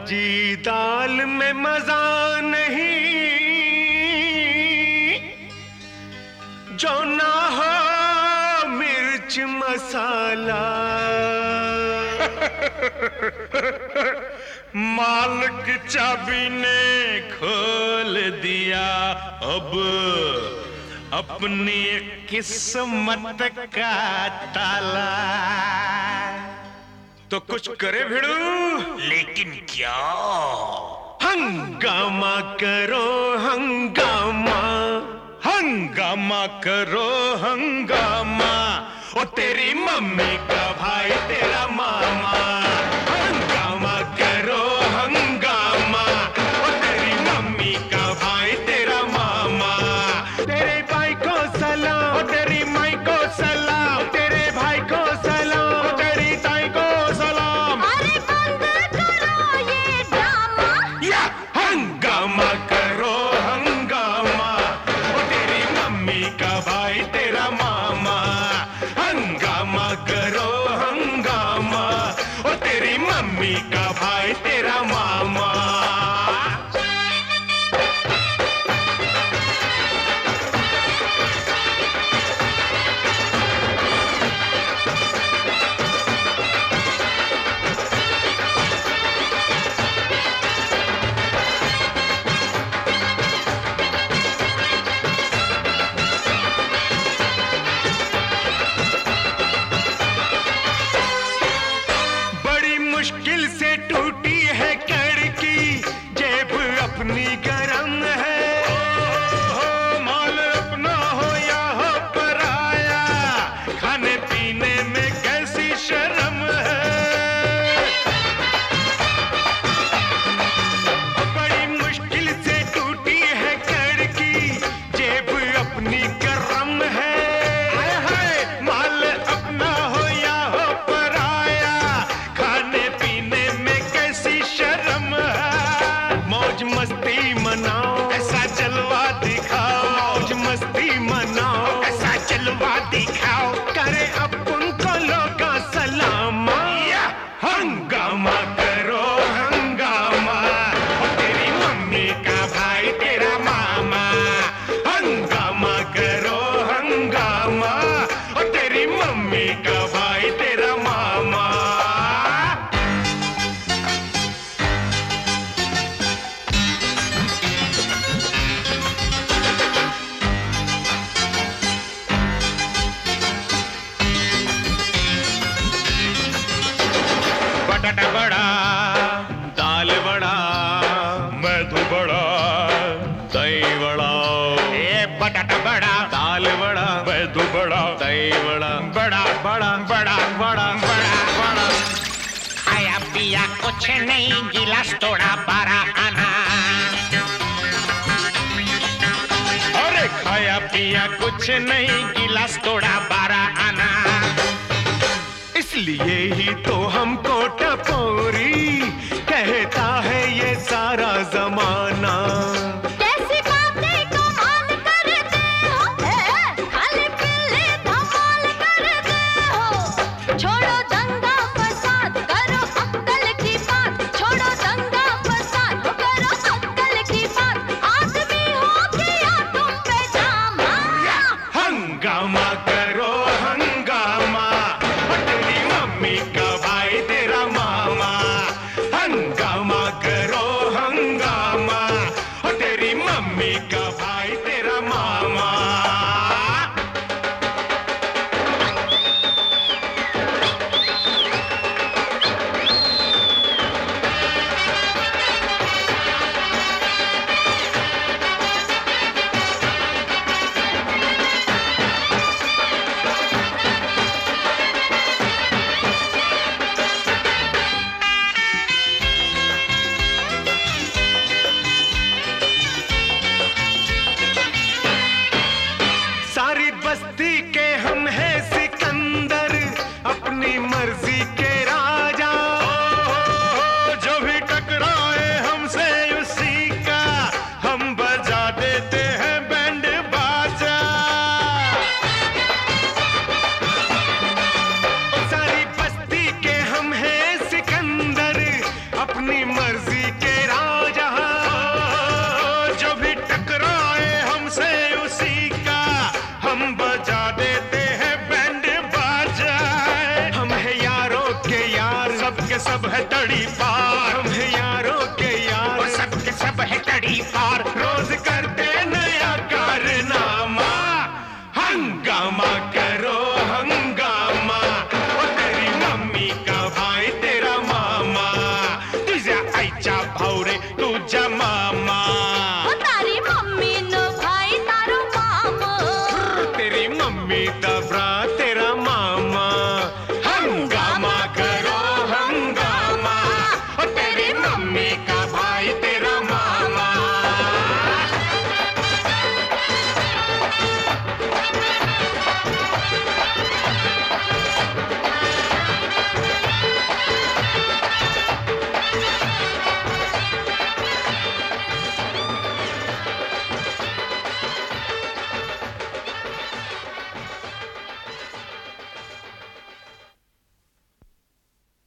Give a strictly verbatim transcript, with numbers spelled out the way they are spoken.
जी दाल में मजा नहीं जो ना हो मिर्च मसाला। मालिक चाबी ने खोल दिया अब अपनी किस्मत का ताला। तो कुछ करे भिड़ू, लेकिन क्या? हंगामा करो हंगामा, हंगामा करो हंगामा। ओ तेरी मम्मी का भाई तेरा मामा। हंगामा करो हंगामा, ओ तेरी मम्मी का भाई तेरा मामा। तेरे भाई को सलाम, ओ तेरी माई को सलाम, तेरे भाई को सलाम, ओ तेरी ताई को सलाम। अरे बंद करो ये ड्रामा, या हंगामा करो हंगामा, ओ तेरी मम्मी का भाई तेरा मामा। हंगामा करो हंगामा, ओ तेरी मम्मी का भाई तेरा मामा। मुश्किल से टूटी है कड़की, जेब अपनी गरम है। हो माल अपना हो या हो पराया, खाने पीने में कैसी शर्म है। बड़ी मुश्किल से टूटी है कड़की, जेब अपनी गरम है। हाय हाय माल अपना हो या हो पराया, खाने पीने में कैसी शर्म है। मौज मस्ती मनाओ, ऐसा जलवा दिखाओ। मौज मस्ती मनाओ, ऐसा जलवा दिखाओ। करे अपन को लोग सलाम। हंगामा करो हंगामा, और तेरी मम्मी का भाई तेरा मामा। हंगामा करो हंगामा, और तेरी मम्मी का भाई तेरा मामा। बटाटा बड़ा, दाल बड़ा, मैदू बड़ा, दही बड़ा। ए बटाटा बड़ा, दाल बड़ा, मैदू बड़ा, दही बड़ा, बड़ा बड़ा बड़ा बड़ा बड़ा बड़ा। खाया पिया कुछ नहीं, गिलास तोड़ा बारह आना। अरे खाया पिया कुछ नहीं, गिलास तोड़ा बारह आना। इसलिए